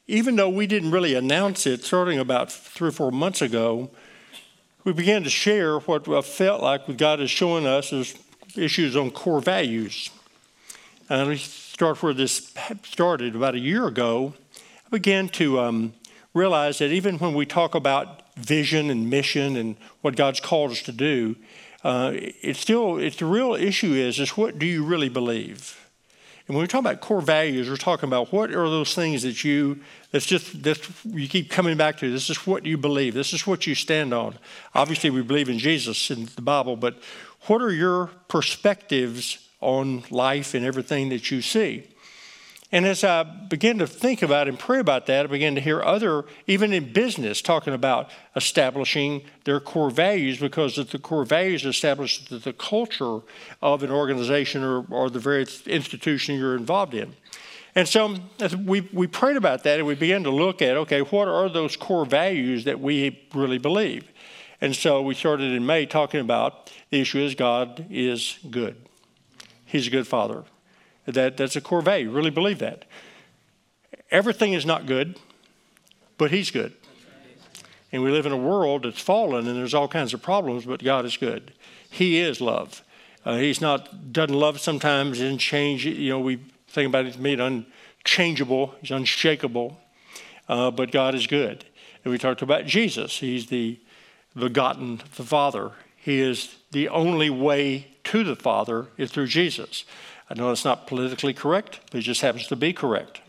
even though we didn't really announce it, starting about 3 or 4 months ago, we began to share what I felt like God is showing us as issues on core values. And we start where this started about a year ago. I began to realize that even when we talk about vision and mission and what God's called us to do, it's the real issue is what do you really believe? And when we talk about core values, we're talking about what are those things that you keep coming back to. This is what you believe. This is what you stand on. Obviously, we believe in Jesus in the Bible, but what are your perspectives on life and everything that you see? And as I began to think about and pray about that, I began to hear even in business, talking about establishing their core values, because if the core values establish the culture of an organization or the very institution you're involved in. And so as we prayed about that, and we began to look at, okay, what are those core values that we really believe? And so we started in May talking about the issue is God is good. He's a good Father. That's a core value. Really believe that. Everything is not good, but He's good. And we live in a world that's fallen and there's all kinds of problems, but God is good. He is love. Doesn't love sometimes, doesn't change. We think about it, made unchangeable. He's unshakable, but God is good. And we talked about Jesus. He's the begotten of the Father. He is the only way to the Father is through Jesus. I know it's not politically correct, but it just happens to be correct.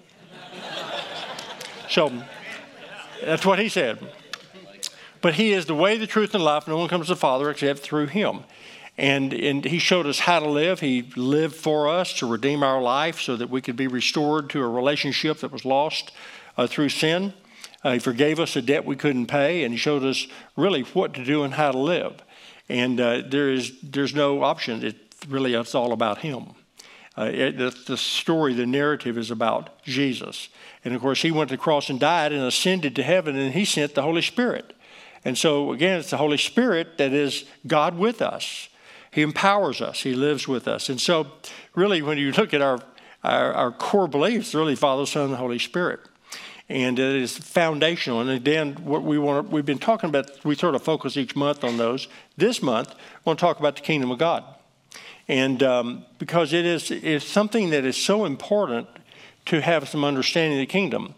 So that's what he said. But He is the way, the truth, and life. No one comes to the Father except through Him. And He showed us how to live. He lived for us to redeem our life so that we could be restored to a relationship that was lost through sin. He forgave us a debt we couldn't pay, and He showed us really what to do and how to live. And there's no option. It's all about Him. The story, the narrative is about Jesus. And of course, He went to the cross and died and ascended to heaven, and He sent the Holy Spirit. And so again, it's the Holy Spirit that is God with us. He empowers us. He lives with us. And so really, when you look at our core beliefs, really Father, Son, and the Holy Spirit. And it is foundational. And again, what we've been talking about, we sort of focus each month on those. This month, I want to talk about the kingdom of God. And because it's something that is so important to have some understanding of the kingdom.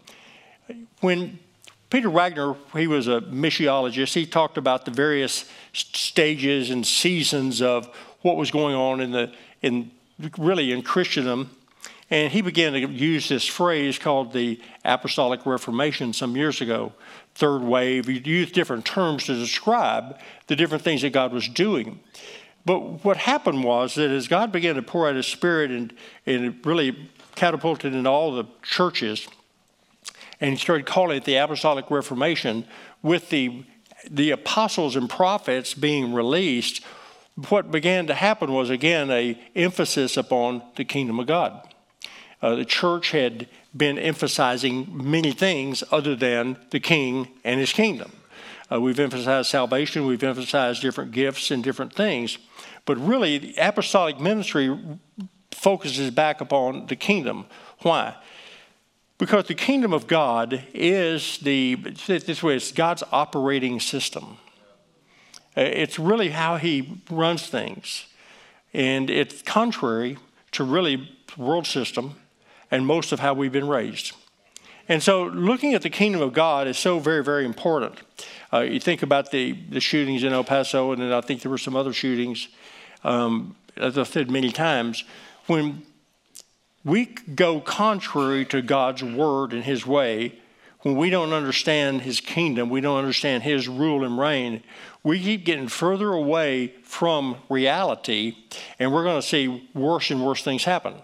When Peter Wagner, he was a missiologist, he talked about the various stages and seasons of what was going on in Christendom. And he began to use this phrase called the Apostolic Reformation some years ago, third wave. He used different terms to describe the different things that God was doing. But what happened was that as God began to pour out His Spirit and it really catapulted into all the churches, and He started calling it the Apostolic Reformation, with the apostles and prophets being released, what began to happen was, again, an emphasis upon the kingdom of God. The church had been emphasizing many things other than the King and His kingdom. We've emphasized salvation, we've emphasized different gifts and different things. But really, the apostolic ministry focuses back upon the kingdom. Why? Because the kingdom of God is it's God's operating system. It's really how He runs things. And it's contrary to really the world system and most of how we've been raised. And so looking at the kingdom of God is so very, very important. You think about the shootings in El Paso, and then I think there were some other shootings, as I've said many times. When we go contrary to God's word and His way, when we don't understand His kingdom, we don't understand His rule and reign, we keep getting further away from reality, and we're going to see worse and worse things happen.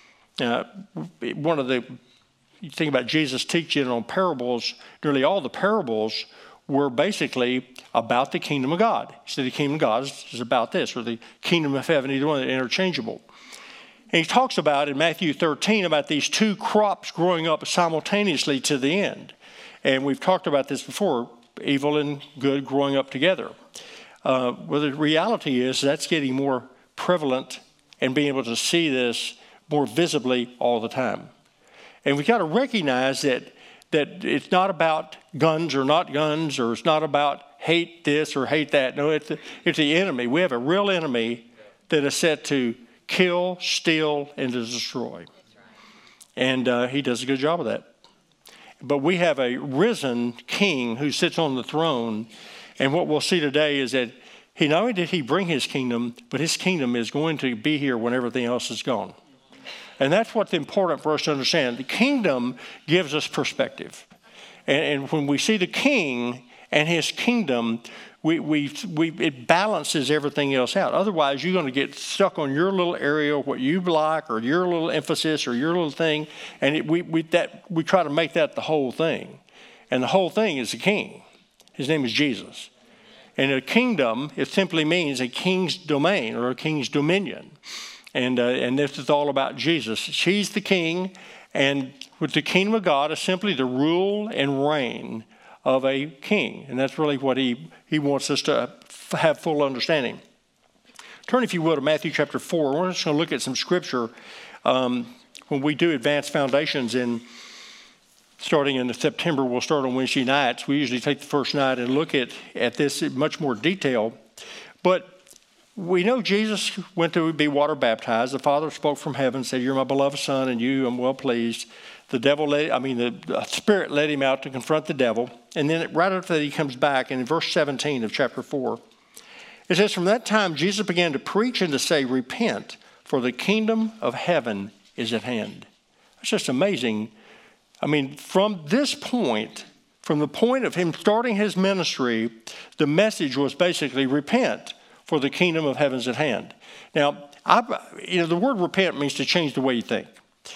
You think about Jesus' teaching on parables, nearly all the parables were basically about the kingdom of God. He said the kingdom of God is about this, or the kingdom of heaven, either one, they're interchangeable. And He talks about in Matthew 13 about these two crops growing up simultaneously to the end. And we've talked about this before, evil and good growing up together. Well, the reality is that's getting more prevalent and being able to see this more visibly all the time. And we've got to recognize that that it's not about guns or not guns, or it's not about hate this or hate that. No, it's the enemy. We have a real enemy that is set to kill, steal, and to destroy. And he does a good job of that. But we have a risen king who sits on the throne. And what we'll see today is that he not only did he bring his kingdom, but his kingdom is going to be here when everything else is gone. And that's what's important for us to understand. The kingdom gives us perspective. And when we see the king and his kingdom, it balances everything else out. Otherwise, you're going to get stuck on your little area, what you like, or your little emphasis, or your little thing, and we try to make that the whole thing. And the whole thing is the king. His name is Jesus. And a kingdom, it simply means a king's domain or a king's dominion. And this is all about Jesus. He's the king, and with the kingdom of God is simply the rule and reign of a king. And that's really what he wants us to have full understanding. Turn, if you will, to Matthew chapter 4. We're just going to look at some scripture when we do advanced foundations starting in September. We'll start on Wednesday nights. We usually take the first night and look at this in much more detail. But we know Jesus went to be water baptized. The Father spoke from heaven, said, "You're my beloved Son, and you I'm well pleased." The Spirit led him out to confront the devil. And then right after that, he comes back. And in verse 17 of chapter 4, it says, "From that time, Jesus began to preach and to say, 'Repent, for the kingdom of heaven is at hand.'" It's just amazing. I mean, from this point, from the point of him starting his ministry, the message was basically, repent, for the kingdom of heaven is at hand. Now, the word repent means to change the way you think.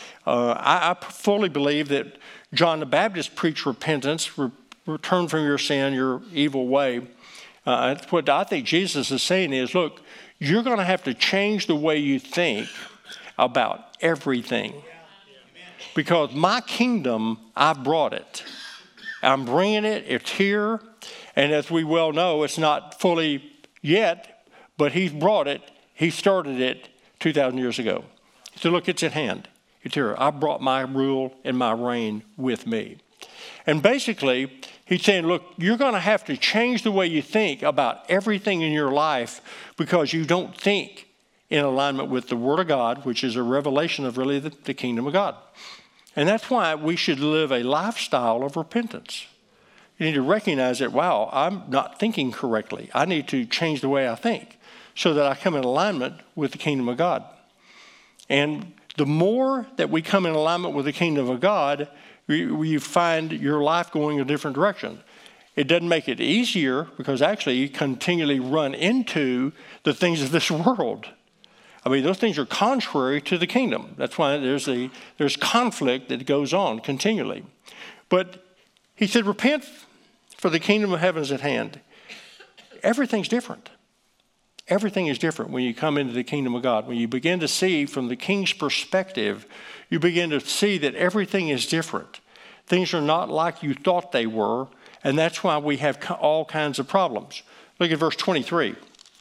I fully believe that John the Baptist preached repentance, return from your sin, your evil way. What I think Jesus is saying is, look, you're going to have to change the way you think about everything. Because my kingdom, I brought it. I'm bringing it. It's here. And as we well know, it's not fully yet, but he's brought it. He started it 2,000 years ago. So look, it's at hand. It's here. I brought my rule and my reign with me. And basically, he's saying, look, you're going to have to change the way you think about everything in your life because you don't think in alignment with the Word of God, which is a revelation of really the kingdom of God. And that's why we should live a lifestyle of repentance. You need to recognize that, wow, I'm not thinking correctly. I need to change the way I think so that I come in alignment with the kingdom of God. And the more that we come in alignment with the kingdom of God, you find your life going a different direction. It doesn't make it easier because actually you continually run into the things of this world. I mean, those things are contrary to the kingdom. That's why there's conflict that goes on continually. But he said, repent, for the kingdom of heaven is at hand. Everything's different. Everything is different when you come into the kingdom of God. When you begin to see from the king's perspective, you begin to see that everything is different. Things are not like you thought they were, and that's why we have all kinds of problems. Look at verse 23.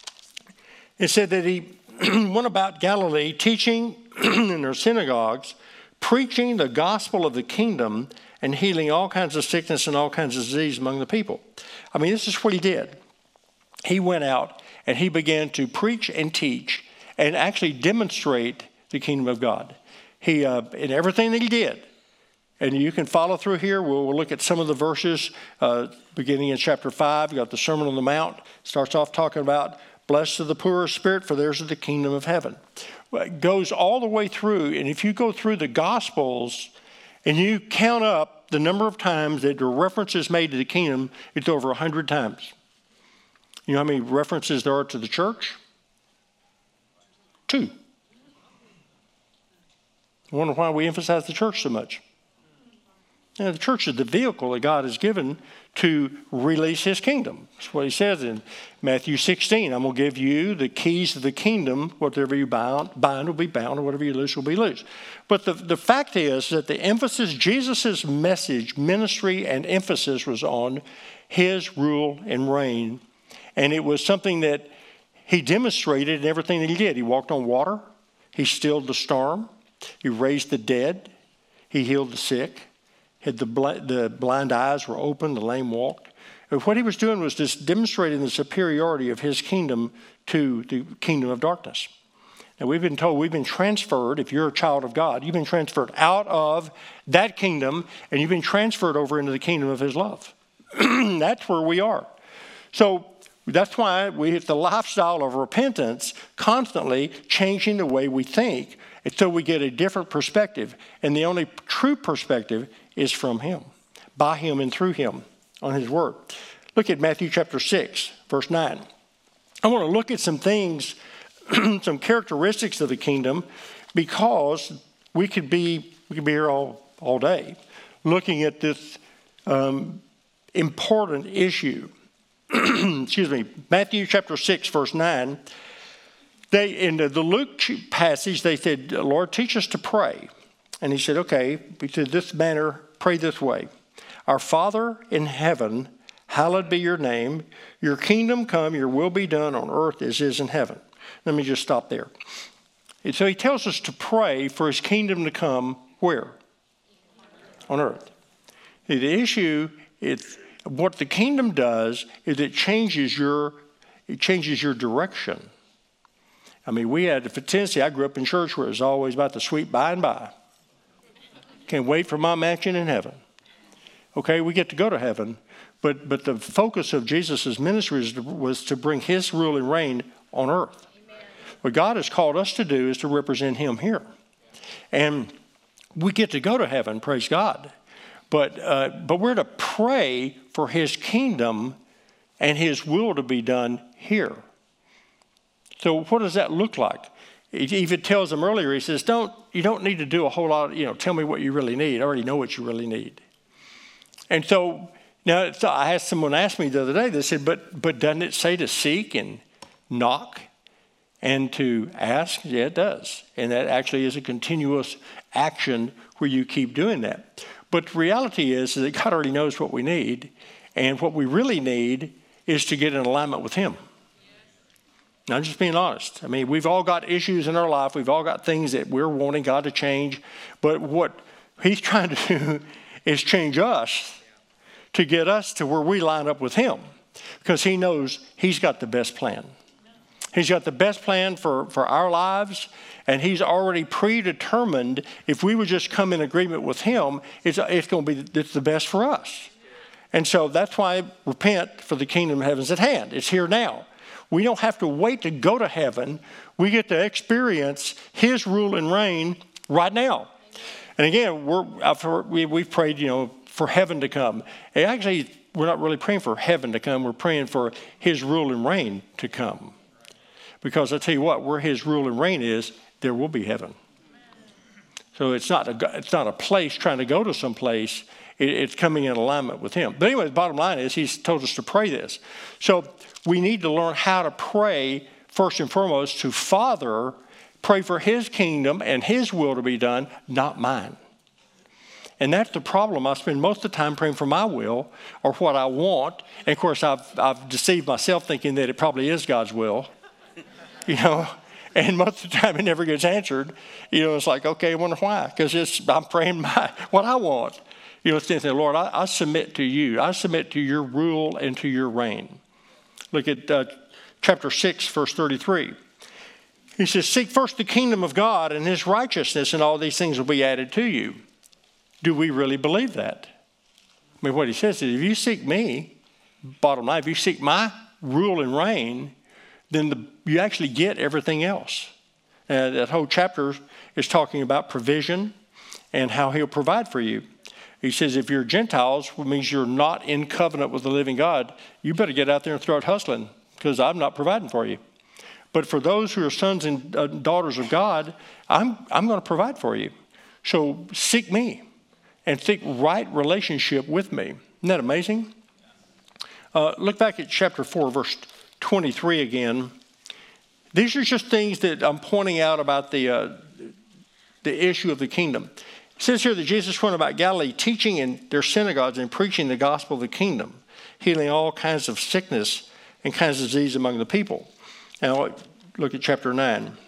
It said that he went about Galilee teaching in their synagogues, preaching the gospel of the kingdom and healing all kinds of sickness and all kinds of disease among the people. I mean, this is what he did. He went out and he began to preach and teach and actually demonstrate the kingdom of God. He in everything that he did. And you can follow through here. We'll look at some of the verses beginning in chapter 5. You got the Sermon on the Mount. Starts off talking about blessed are the poor of spirit, for theirs is the kingdom of heaven. Well, it goes all the way through. And if you go through the Gospels and you count up the number of times that the references made to the kingdom, it's over 100 times. You know how many references there are to the church? 2. I wonder why we emphasize the church so much. You know, the church is the vehicle that God has given to release his kingdom. That's what he says in Matthew 16. I'm going to give you the keys to the kingdom. Whatever you bind will be bound, and whatever you loose will be loose. But the fact is that the emphasis, Jesus' message, ministry, and emphasis was on his rule and reign. And it was something that he demonstrated in everything that he did. He walked on water. He stilled the storm. He raised the dead. He healed the sick. had the blind eyes were open, the lame walked. And what he was doing was just demonstrating the superiority of his kingdom to the kingdom of darkness. And we've been told, we've been transferred, if you're a child of God, you've been transferred out of that kingdom and you've been transferred over into the kingdom of his love. That's where we are. So that's why we have the lifestyle of repentance, constantly changing the way we think until we get a different perspective. And the only true perspective is from him, by him and through him on his word. Look at Matthew chapter 6, verse 9. I want to look at some things, some characteristics of the kingdom, because we could be here all day looking at this important issue. Excuse me, Matthew chapter 6, verse 9. In the Luke passage, they said, Lord, teach us to pray. And he said, okay, he said, this manner, pray this way. Our Father in heaven, hallowed be your name. Your kingdom come, your will be done on earth as is in heaven. Let me just stop there. And so he tells us to pray for his kingdom to come where? On earth. The issue is what the kingdom does is it changes your direction. I mean, we had a tendency, I grew up in church where it was always about the sweet by and by. Can't wait for my mansion in heaven. Okay, we get to go to heaven, but the focus of Jesus' ministry was to bring his rule and reign on earth. Amen. What God has called us to do is to represent him here. And we get to go to heaven, praise God. But we're to pray for his kingdom and his will to be done here. So what does that look like? He even tells them earlier, he says, you don't need to do a whole lot, tell me what you really need. I already know what you really need. And so now I had someone ask me the other day, they said, but doesn't it say to seek and knock and to ask? Yeah, it does. And that actually is a continuous action where you keep doing that. But the reality is that God already knows what we need. And what we really need is to get in alignment with him. Now, I'm just being honest. I mean, we've all got issues in our life. We've all got things that we're wanting God to change. But what he's trying to do is change us to get us to where we line up with him. Because he knows he's got the best plan. He's got the best plan for our lives. And he's already predetermined if we would just come in agreement with him, it's going to be the best for us. And so that's why repent, for the kingdom of heaven is at hand. It's here now. We don't have to wait to go to heaven. We get to experience his rule and reign right now. And again, we've prayed, for heaven to come. And actually, we're not really praying for heaven to come. We're praying for his rule and reign to come. Because I tell you what, where his rule and reign is, there will be heaven. So it's not a place trying to go to some place. It's coming in alignment with him. But anyway, the bottom line is he's told us to pray this. So we need to learn how to pray first and foremost to Father, pray for his kingdom and his will to be done, not mine. And that's the problem. I spend most of the time praying for my will or what I want. And of course, I've deceived myself thinking that it probably is God's will, And most of the time it never gets answered. It's like, okay, I wonder why. Because I'm praying what I want. Saying, Lord, I submit to you. I submit to your rule and to your reign. Look at chapter 6, verse 33. He says, seek first the kingdom of God and his righteousness, and all these things will be added to you. Do we really believe that? I mean, what he says is, if you seek me, bottom line, if you seek my rule and reign, then you actually get everything else. That whole chapter is talking about provision and how he'll provide for you. He says, if you're Gentiles, which means you're not in covenant with the living God, you better get out there and start hustling, because I'm not providing for you. But for those who are sons and daughters of God, I'm going to provide for you. So seek me and seek right relationship with me. Isn't that amazing? Look back at chapter 4, verse 23 again. These are just things that I'm pointing out about the issue of the kingdom. It says here that Jesus went about Galilee teaching in their synagogues and preaching the gospel of the kingdom, healing all kinds of sickness and kinds of disease among the people. Now look at chapter 9. And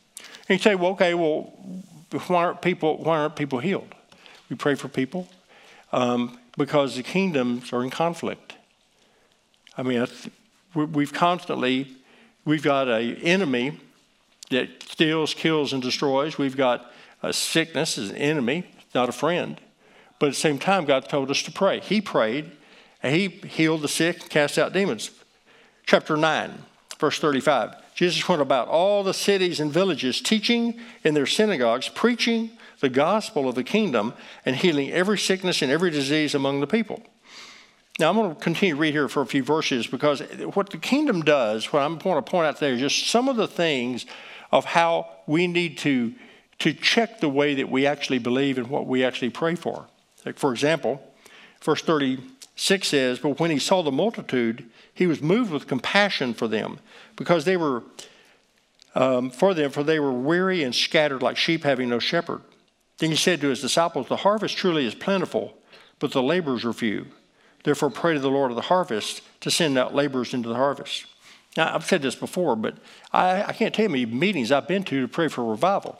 you say, why aren't people healed? We pray for people. because the kingdoms are in conflict. I mean, we've got an enemy that steals, kills, and destroys. We've got a sickness as an enemy, not a friend. But at the same time, God told us to pray. He prayed, and he healed the sick, cast out demons. Chapter 9, verse 35. Jesus went about all the cities and villages, teaching in their synagogues, preaching the gospel of the kingdom, and healing every sickness and every disease among the people. Now, I'm going to continue to read here for a few verses, because what the kingdom does, what I'm going to point out today, is just some of the things of how we need to check the way that we actually believe and what we actually pray for. Like, for example, verse 36 says, "But when he saw the multitude, he was moved with compassion for them, because they were for they were weary and scattered like sheep having no shepherd. Then he said to his disciples, the harvest truly is plentiful, but the laborers are few. Therefore pray to the Lord of the harvest to send out laborers into the harvest." Now, I've said this before, but I can't tell you how many meetings I've been to pray for revival.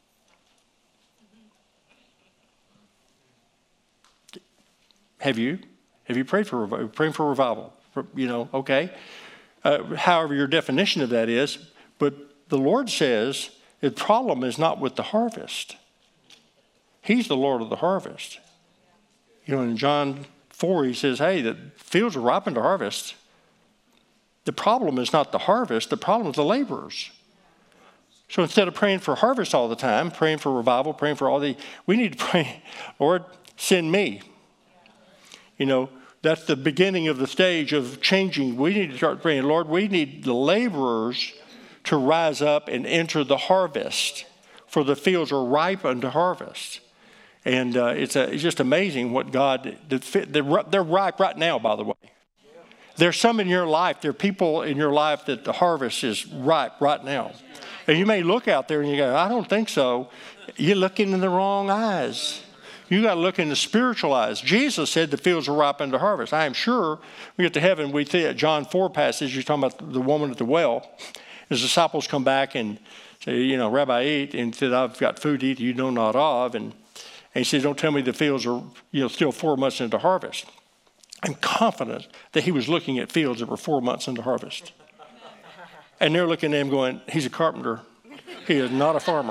Have you? Have you prayed for revival? Praying for revival? Okay. However your definition of that is, but the Lord says the problem is not with the harvest. He's the Lord of the harvest. In John 4, he says, hey, the fields are ripened to harvest. The problem is not the harvest. The problem is the laborers. So instead of praying for harvest all the time, praying for revival, praying for we need to pray, Lord, send me. That's the beginning of the stage of changing. We need to start praying, Lord, we need the laborers to rise up and enter the harvest, for the fields are ripe unto harvest. And it's just amazing what God, they're ripe right now, by the way. There's some in your life, there are people in your life that the harvest is ripe right now. And you may look out there and you go, I don't think so. You're looking in the wrong eyes. You got to look in the spiritual eyes. Jesus said the fields are ripe unto harvest. I am sure we get to heaven, we see that John 4 passage, you're talking about the woman at the well. His disciples come back and say, Rabbi, eat. And he said, I've got food to eat you know not of. And he said, don't tell me the fields are still 4 months into harvest. I'm confident that he was looking at fields that were 4 months into harvest. And they're looking at him going, he's a carpenter. He is not a farmer.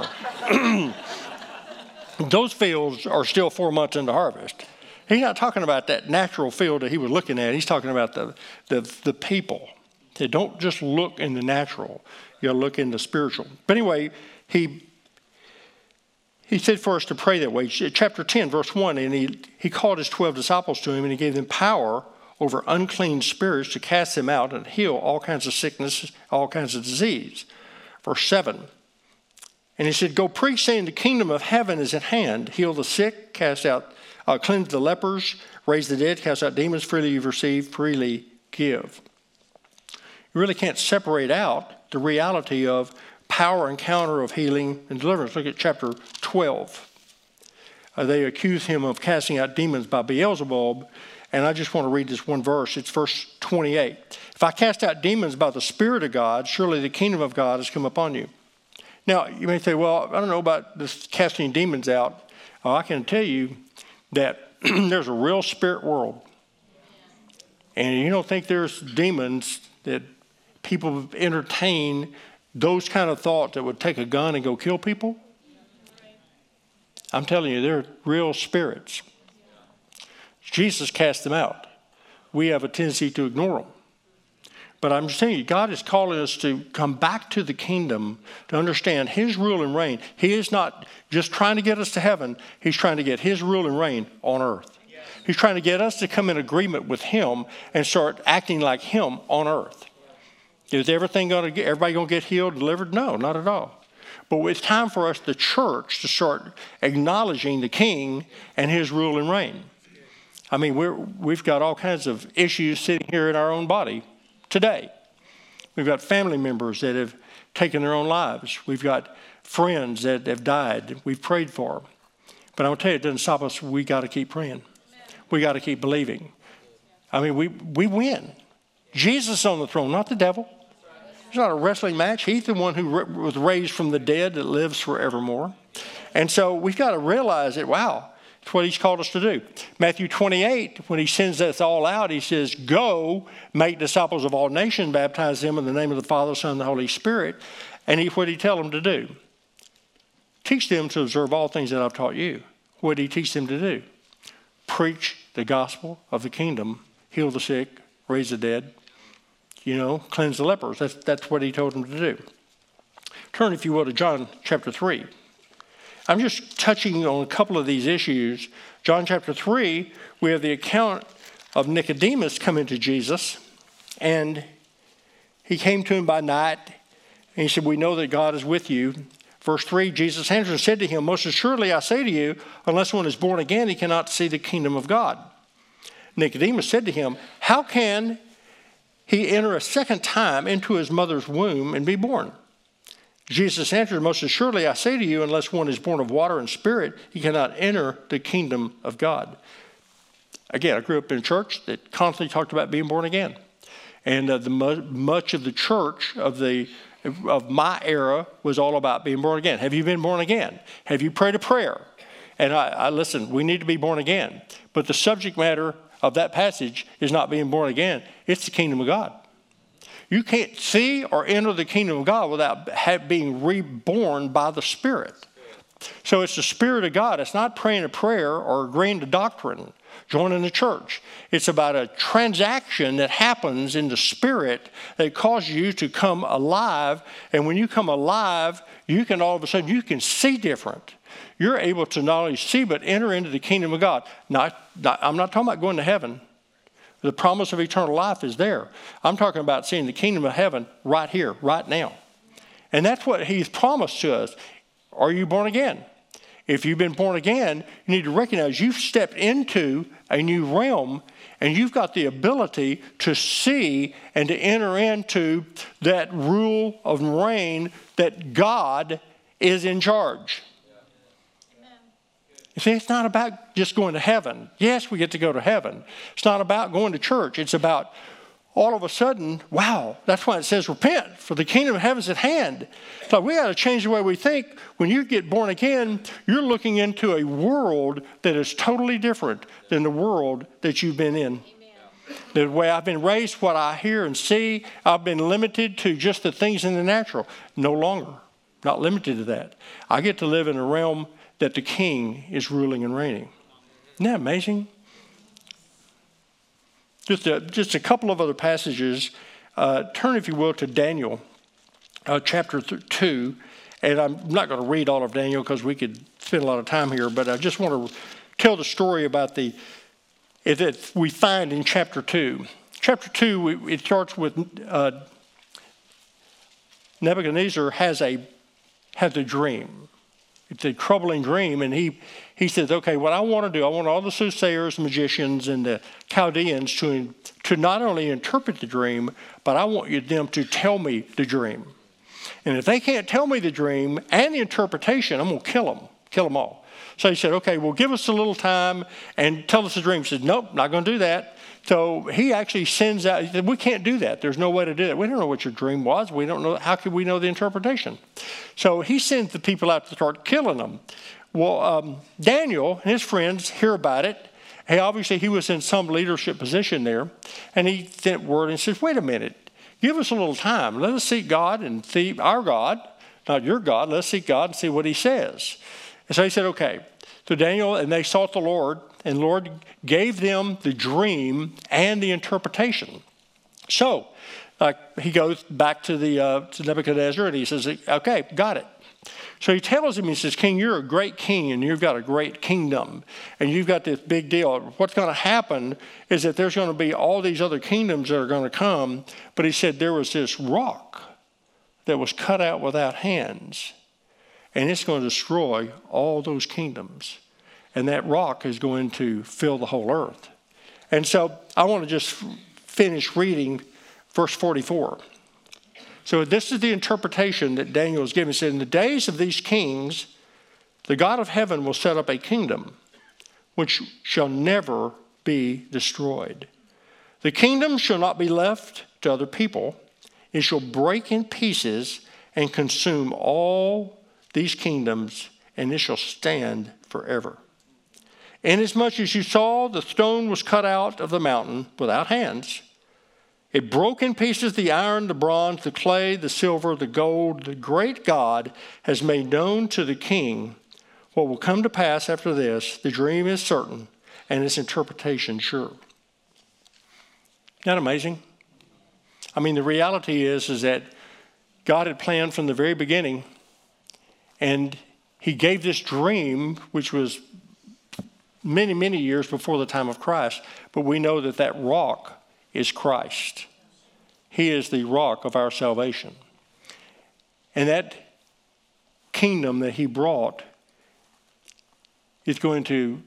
Those fields are still 4 months into harvest. He's not talking about that natural field that he was looking at. He's talking about the people. They don't just look in the natural. You got to look in the spiritual. But anyway, he said for us to pray that way. Chapter 10, verse 1, and he called his 12 disciples to him, and he gave them power over unclean spirits to cast them out and heal all kinds of sickness, all kinds of disease. Verse 7, and he said, go preach, saying the kingdom of heaven is at hand. Heal the sick, cleanse the lepers, raise the dead, cast out demons. Freely you've received, freely give. You really can't separate out the reality of power encounter of healing and deliverance. Look at chapter 12. They accuse him of casting out demons by Beelzebub. And I just want to read this one verse. It's verse 28. If I cast out demons by the Spirit of God, surely the kingdom of God has come upon you. Now, you may say, well, I don't know about this casting demons out. I can tell you that there's a real spirit world. And you don't think there's demons that people entertain those kind of thoughts that would take a gun and go kill people? I'm telling you, they're real spirits. Jesus cast them out. We have a tendency to ignore them. But I'm just telling you, God is calling us to come back to the kingdom to understand his rule and reign. He is not just trying to get us to heaven. He's trying to get his rule and reign on earth. He's trying to get us to come in agreement with him and start acting like him on earth. Is everybody going to get healed, delivered? No, not at all. But it's time for us, the church, to start acknowledging the king and his rule and reign. I mean, we've got all kinds of issues sitting here in our own body today. We've got family members that have taken their own lives. We've got friends that have died. We've prayed for. But I'm going to tell you, it doesn't stop us. We got to keep praying. We got to keep believing. I mean, we win. Jesus is on the throne, not the devil. It's not a wrestling match. He's the one who was raised from the dead that lives forevermore. And so we've got to realize that, wow, That's what he's called us to do. Matthew 28, when he sends us all out, he says, go, make disciples of all nations, baptize them in the name of the Father, Son, and the Holy Spirit. And what did he tell them to do? Teach them to observe all things that I've taught you. What did he teach them to do? Preach the gospel of the kingdom, heal the sick, raise the dead, cleanse the lepers. That's what he told them to do. Turn, if you will, to John chapter 3. I'm just touching on a couple of these issues. John chapter 3, we have the account of Nicodemus coming to Jesus, and he came to him by night, and he said, we know that God is with you. Verse 3, Jesus answered and said to him, most assuredly I say to you, unless one is born again, he cannot see the kingdom of God. Nicodemus said to him, how can he enter a second time into his mother's womb and be born? Jesus answered, most assuredly I say to you, unless one is born of water and spirit, he cannot enter the kingdom of God. Again, I grew up in a church that constantly talked about being born again. And much of the church of my era was all about being born again. Have you been born again? Have you prayed a prayer? And I listen, we need to be born again. But the subject matter of that passage is not being born again. It's the kingdom of God. You can't see or enter the kingdom of God without being reborn by the Spirit. So it's the Spirit of God. It's not praying a prayer or agreeing to doctrine, joining the church. It's about a transaction that happens in the Spirit that causes you to come alive. And when you come alive, you can all of a sudden, you can see different. You're able to not only see, but enter into the kingdom of God. I'm not talking about going to heaven. The promise of eternal life is there. I'm talking about seeing the kingdom of heaven right here, right now. And that's what he's promised to us. Are you born again? If you've been born again, you need to recognize you've stepped into a new realm and you've got the ability to see and to enter into that rule of reign that God is in charge. You see, it's not about just going to heaven. Yes, we get to go to heaven. It's not about going to church. It's about all of a sudden, wow, that's why it says repent, for the kingdom of heaven is at hand. So we got to change the way we think. When you get born again, you're looking into a world that is totally different than the world that you've been in. Amen. The way I've been raised, what I hear and see, I've been limited to just the things in the natural. No longer. Not limited to that. I get to live in a realm that the King is ruling and reigning. Isn't that amazing? Just a couple of other passages. Turn, if you will, to Daniel, chapter 2. And I'm not going to read all of Daniel because we could spend a lot of time here, but I just want to tell the story about that we find in chapter 2. Chapter 2, it starts with Nebuchadnezzar has a dream. It's a troubling dream, and he says, okay, what I want to do, I want all the soothsayers, magicians, and the Chaldeans to not only interpret the dream, but I want them to tell me the dream. And if they can't tell me the dream and the interpretation, I'm going to kill them all. So he said, okay, well, give us a little time and tell us the dream. He said, nope, not going to do that. So he actually sends out, he said, we can't do that. There's no way to do that. We don't know what your dream was. We don't know. How could we know the interpretation? So he sends the people out to start killing them. Well, Daniel and his friends hear about it. Hey, obviously he was in some leadership position there. And he sent word and says, wait a minute. Give us a little time. Let us seek God and see our God, not your God. Let's seek God and see what he says. And so he said, okay. So Daniel, and they sought the Lord, and the Lord gave them the dream and the interpretation. So he goes back to Nebuchadnezzar, and he says, okay, got it. So he tells him, he says, King, you're a great king, and you've got a great kingdom, and you've got this big deal. What's going to happen is that there's going to be all these other kingdoms that are going to come. But he said there was this rock that was cut out without hands, and it's going to destroy all those kingdoms. And that rock is going to fill the whole earth. And so I want to just finish reading verse 44. So this is the interpretation that Daniel is giving. He said, in the days of these kings, the God of heaven will set up a kingdom which shall never be destroyed. The kingdom shall not be left to other people. It shall break in pieces and consume all these kingdoms, and it shall stand forever. Inasmuch as you saw the stone was cut out of the mountain without hands, it broke in pieces the iron, the bronze, the clay, the silver, the gold. The great God has made known to the king what will come to pass after this. The dream is certain and its interpretation sure. Isn't that amazing? I mean, the reality is that God had planned from the very beginning, and he gave this dream, which was many, many years before the time of Christ, but we know that that rock is Christ. He is the rock of our salvation. And that kingdom that he brought is going to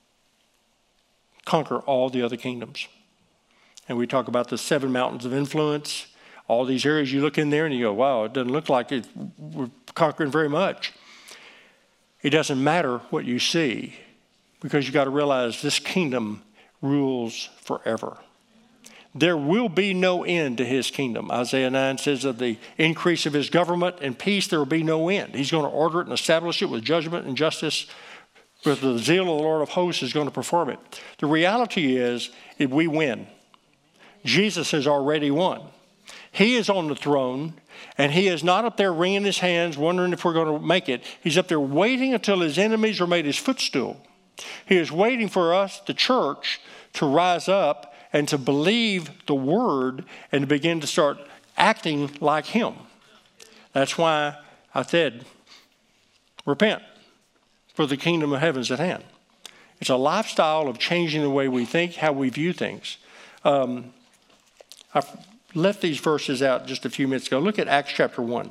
conquer all the other kingdoms. And we talk about the 7 mountains of influence, all these areas you look in there and you go, wow, it doesn't look like we're conquering very much. It doesn't matter what you see, because you got to realize this kingdom rules forever. There will be no end to his kingdom. Isaiah 9 says of the increase of his government and peace, there will be no end. He's going to order it and establish it with judgment and justice. With the zeal of the Lord of hosts is going to perform it. The reality is that we win. Jesus has already won. He is on the throne, and he is not up there wringing his hands, wondering if we're going to make it. He's up there waiting until his enemies are made his footstool. He is waiting for us, the church, to rise up and to believe the word and to begin to start acting like him. That's why I said, repent, for the kingdom of heaven is at hand. It's a lifestyle of changing the way we think, how we view things. I left these verses out just a few minutes ago. Look at Acts chapter 1.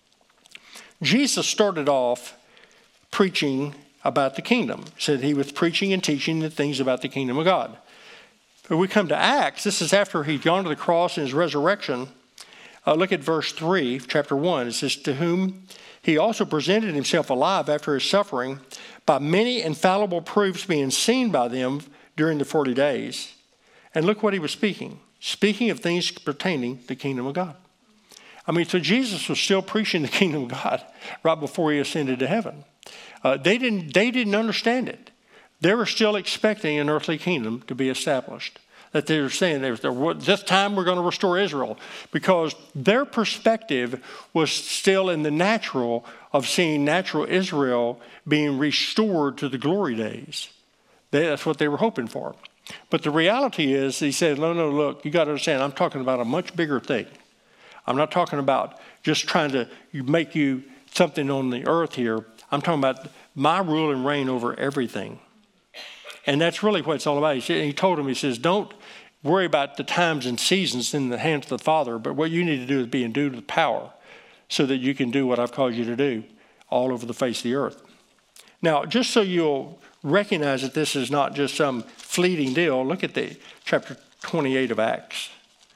Jesus started off preaching about the kingdom. He said he was preaching and teaching the things about the kingdom of God. But we come to Acts. This is after he'd gone to the cross and his resurrection. Look at verse 3, chapter 1. It says, to whom he also presented himself alive after his suffering by many infallible proofs being seen by them during the 40 days. And look what he was speaking. Speaking of things pertaining to the kingdom of God. I mean, so Jesus was still preaching the kingdom of God right before he ascended to heaven. They didn't understand it. They were still expecting an earthly kingdom to be established. That they were saying, this time we're going to restore Israel. Because their perspective was still in the natural of seeing natural Israel being restored to the glory days. That's what they were hoping for. But the reality is, he said, no, look, you got to understand, I'm talking about a much bigger thing. I'm not talking about just trying to make you something on the earth here. I'm talking about my rule and reign over everything. And that's really what it's all about. He told him, he says, don't worry about the times and seasons in the hands of the Father, but what you need to do is be endued with power so that you can do what I've called you to do all over the face of the earth. Now, just so you'll recognize that this is not just some fleeting deal, look at the chapter 28 of Acts.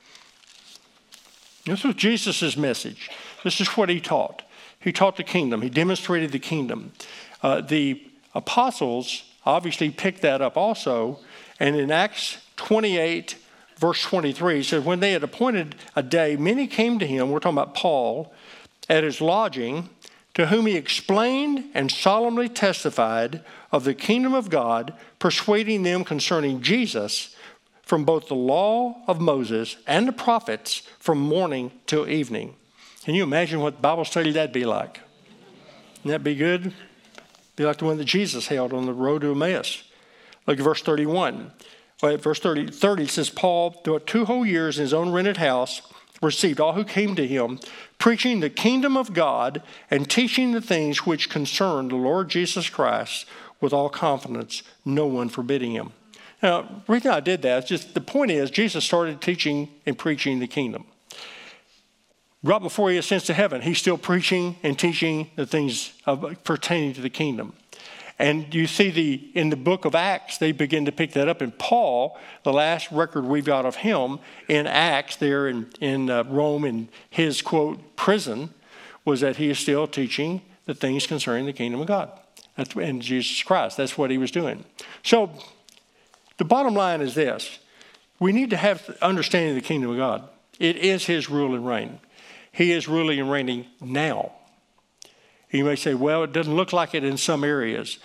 This was Jesus' message. This is what he taught. He taught the kingdom. He demonstrated the kingdom. The apostles obviously picked that up also. And in Acts 28, verse 23, he said, when they had appointed a day, many came to him, we're talking about Paul, at his lodging, to whom he explained and solemnly testified of the kingdom of God, persuading them concerning Jesus from both the law of Moses and the prophets from morning till evening. Can you imagine what Bible study that'd be like? Wouldn't that be good? Be like the one that Jesus held on the road to Emmaus. Look at verse 31. Verse 30 says, Paul, throughout 2 whole years in his own rented house, received all who came to him, preaching the kingdom of God and teaching the things which concern the Lord Jesus Christ with all confidence, no one forbidding him. Now, the reason I did that is just the point is Jesus started teaching and preaching the kingdom. Right before he ascends to heaven, he's still preaching and teaching the things pertaining to the kingdom. And you see in the book of Acts, they begin to pick that up. And Paul, the last record we've got of him in Acts there in Rome in his, quote, prison, was that he is still teaching the things concerning the kingdom of God. And Jesus Christ, that's what he was doing. So the bottom line is this. We need to have understanding of the kingdom of God. It is his rule and reign. He is ruling and reigning now. You may say, well, it doesn't look like it in some areas.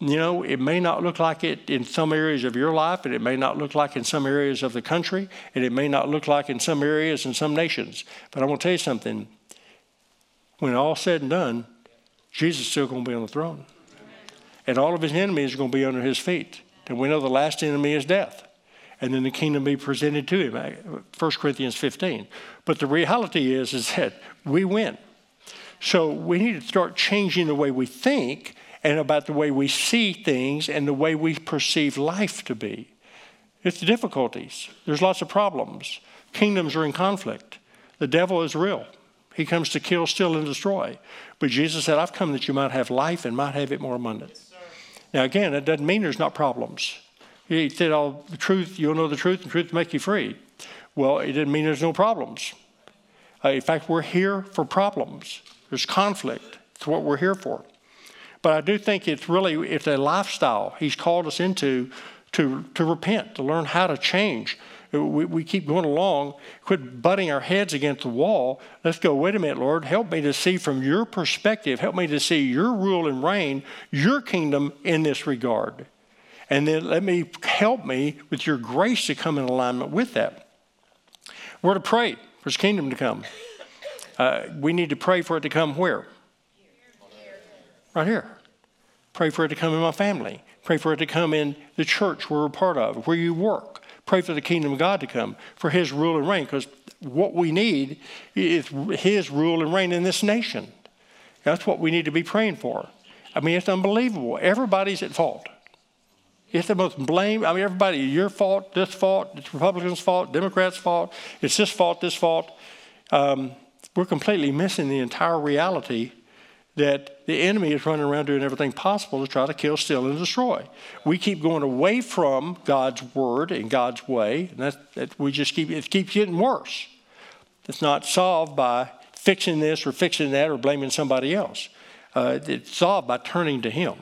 it may not look like it in some areas of your life, and it may not look like in some areas of the country, and it may not look like in some areas in some nations. But I want to tell you something. When all's said and done, Jesus is still going to be on the throne. And all of his enemies are going to be under his feet. And we know the last enemy is death. And then the kingdom be presented to him, 1 Corinthians 15. But the reality is that we win. So we need to start changing the way we think and about the way we see things and the way we perceive life to be. It's the difficulties. There's lots of problems. Kingdoms are in conflict. The devil is real. He comes to kill, steal, and destroy. But Jesus said, I've come that you might have life and might have it more abundant. Yes, now, again, it doesn't mean there's not problems. He said, the truth, you'll know the truth, and the truth will make you free. Well, it didn't mean there's no problems. In fact, we're here for problems. There's conflict. It's what we're here for. But I do think it's a lifestyle he's called us into to repent, to learn how to change. We keep going along, quit butting our heads against the wall. Let's go, wait a minute, Lord, help me to see from your perspective, help me to see your rule and reign, your kingdom in this regard. And then help me with your grace to come in alignment with that. We're to pray for his kingdom to come. We need to pray for it to come where? Right here. Pray for it to come in my family. Pray for it to come in the church we're a part of, where you work. Pray for the kingdom of God to come, for his rule and reign, because what we need is his rule and reign in this nation. That's what we need to be praying for. I mean, it's unbelievable. Everybody's at fault. It's the most blame. I mean, everybody, your fault, this fault, it's Republicans' fault, Democrats' fault, it's this fault, this fault. We're completely missing the entire reality that the enemy is running around doing everything possible to try to kill, steal, and destroy. We keep going away from God's word and God's way, and it keeps getting worse. It's not solved by fixing this or fixing that or blaming somebody else. It's solved by turning to him.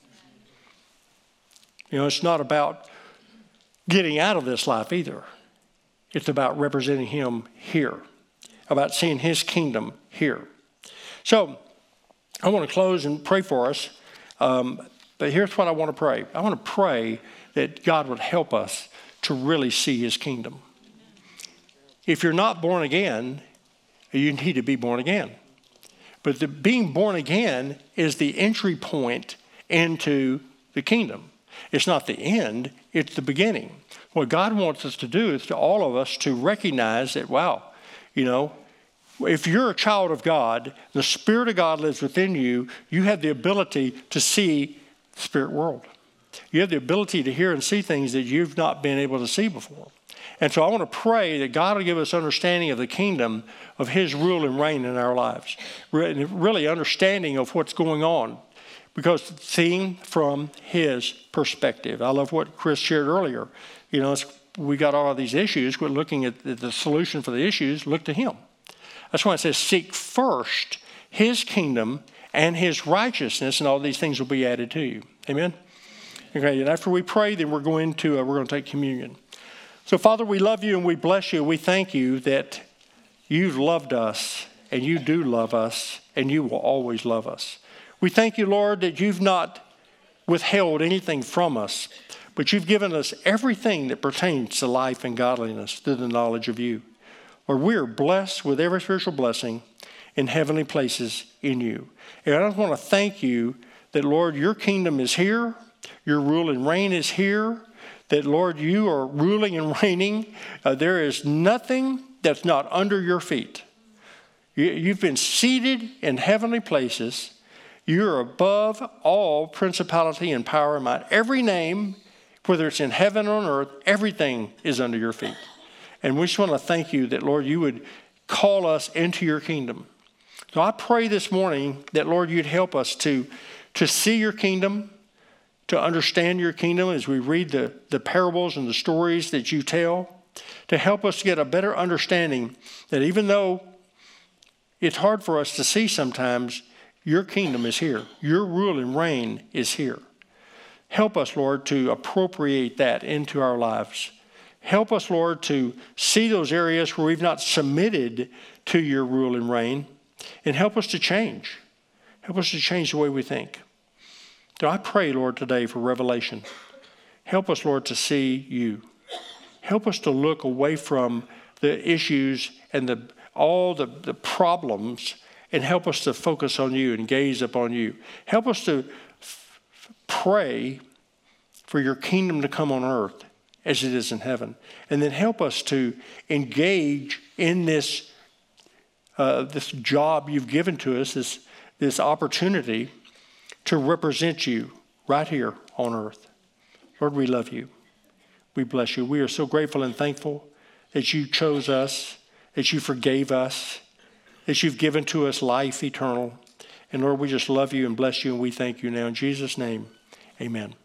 It's not about getting out of this life either. It's about representing him here, about seeing his kingdom here. So I want to close and pray for us, but here's what I want to pray. I want to pray that God would help us to really see his kingdom. If you're not born again, you need to be born again. But being born again is the entry point into the kingdom. It's not the end, it's the beginning. What God wants us to do is to all of us to recognize that, wow, if you're a child of God, the Spirit of God lives within you, you have the ability to see the spirit world. You have the ability to hear and see things that you've not been able to see before. And so I want to pray that God will give us understanding of the kingdom, of his rule and reign in our lives. Really understanding of what's going on. Because seeing from his perspective. I love what Chris shared earlier. We got all of these issues. We're looking at the solution for the issues. Look to him. That's why it says, seek first his kingdom and his righteousness, and all these things will be added to you. Amen? Okay, and after we pray, then we're going to take communion. So, Father, we love you and we bless you. We thank you that you've loved us, and you do love us, and you will always love us. We thank you, Lord, that you've not withheld anything from us, but you've given us everything that pertains to life and godliness through the knowledge of you. Lord, we are blessed with every spiritual blessing in heavenly places in you. And I just want to thank you that, Lord, your kingdom is here, your rule and reign is here, that, Lord, you are ruling and reigning. There is nothing that's not under your feet. You've been seated in heavenly places. You're above all principality and power and might. Every name, whether it's in heaven or on earth, everything is under your feet. And we just want to thank you that, Lord, you would call us into your kingdom. So I pray this morning that, Lord, you'd help us to see your kingdom, to understand your kingdom as we read the parables and the stories that you tell, to help us get a better understanding that even though it's hard for us to see sometimes, your kingdom is here. Your rule and reign is here. Help us, Lord, to appropriate that into our lives. Help us, Lord, to see those areas where we've not submitted to your rule and reign, and help us to change. Help us to change the way we think. So I pray, Lord, today for revelation. Help us, Lord, to see you. Help us to look away from the issues and all the problems, and help us to focus on you and gaze upon you. Help us to pray for your kingdom to come on earth as it is in heaven. And then help us to engage in this job you've given to us, this opportunity to represent you right here on earth. Lord, we love you. We bless you. We are so grateful and thankful that you chose us, that you forgave us, that you've given to us life eternal. And Lord, we just love you and bless you, and we thank you now. In Jesus' name, amen.